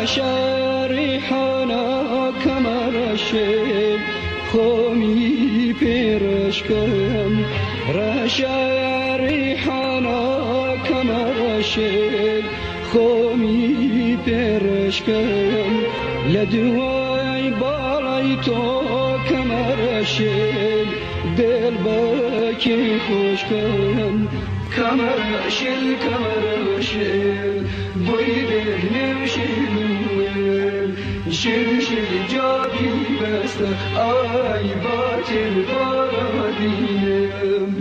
ريحانا كمرشل خومي بيرشكم رشا ريحانا كمرشل خومي بيرشكم لدواي بالايتو كمرشل دل باكي خوشكم كمرشل بويده نمشيل شل جابي بس آي باطل باراديم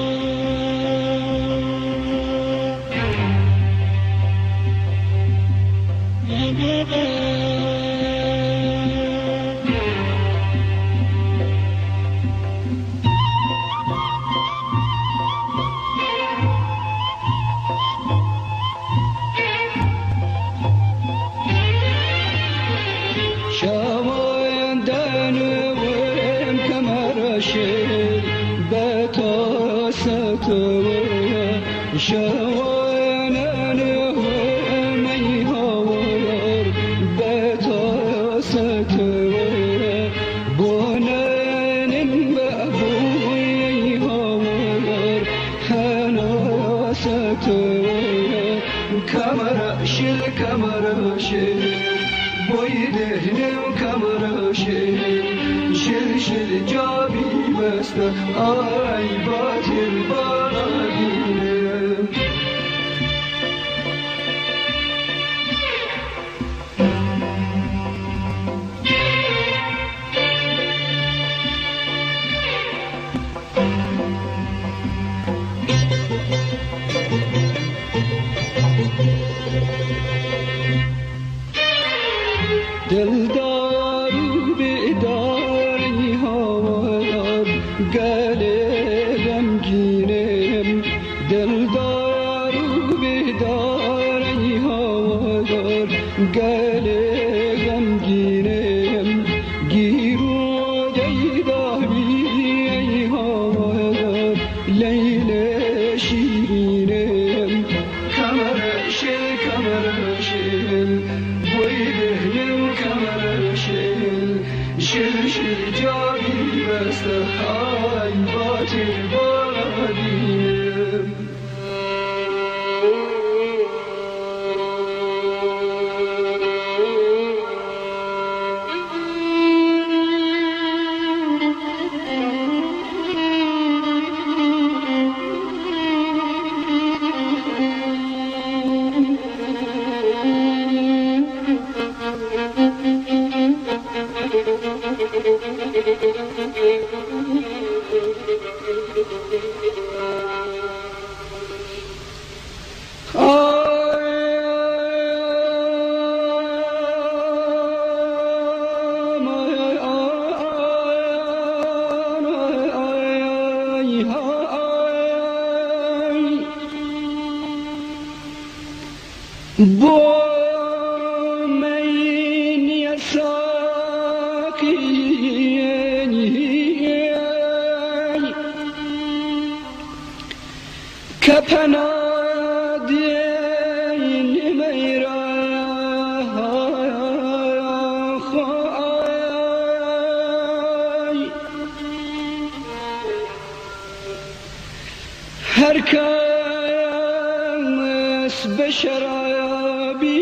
شوانا نهمي هوار بتاستوار بونان بأبوي هوار حنا ستوار كمرشل بويدهن كمرشل شل جابي بس آي باطل بارادين دلدار بداری هوار قلبم گیرم دلدار بداری هوار قلبم گیرم گیرو دیداری هوار لیل شیرینم کمرشل بویدهنم شل جابي بس هاي باطل باراديم بومين يساقي كبنادين ميرا هركاس بشرابي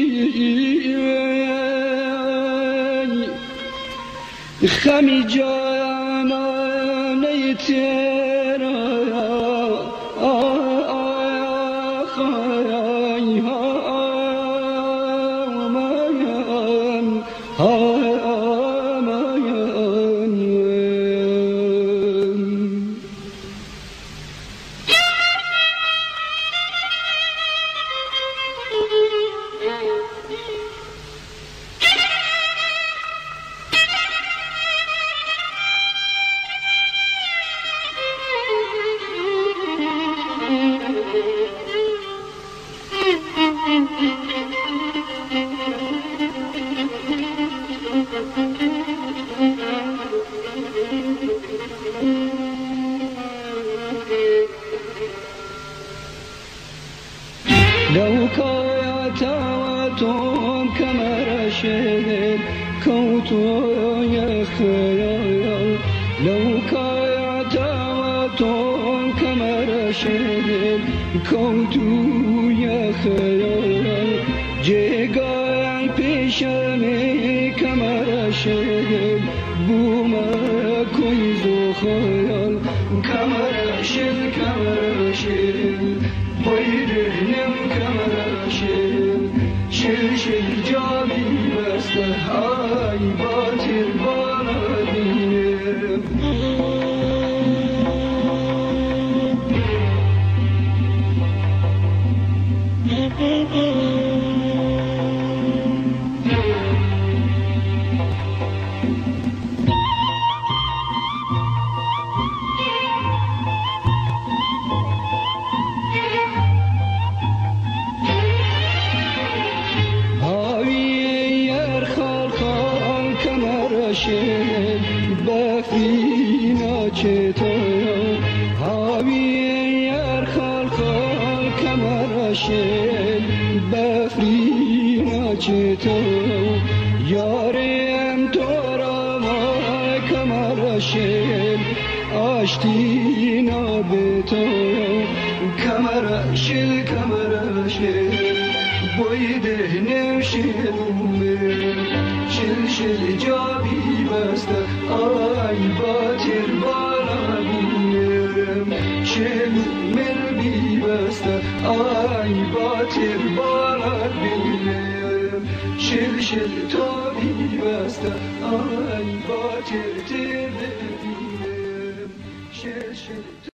خمي جانا نيتيرا لو كايا تواتهم كما شهر كوتو يا خيال لو كايت وطن كمر شهر كوتو يا خيال جيغاي پیشمی كمر شهر بوما كويزو خيال كمر شهر بيرنم كمر شل جابي بسته هاي باطر بانا دينم بفرینا چطور هاوی یار خال کمر شد بفرینا چطور یارم تو را ما کمر شد آشتینا به تو کمر شد بویده نمشیدومه شل جابی بسته آی باطر بالا بینم شل مل بی بسته آی باطر بالا بینم شل تو بی بسته آی باطر تر بینم شل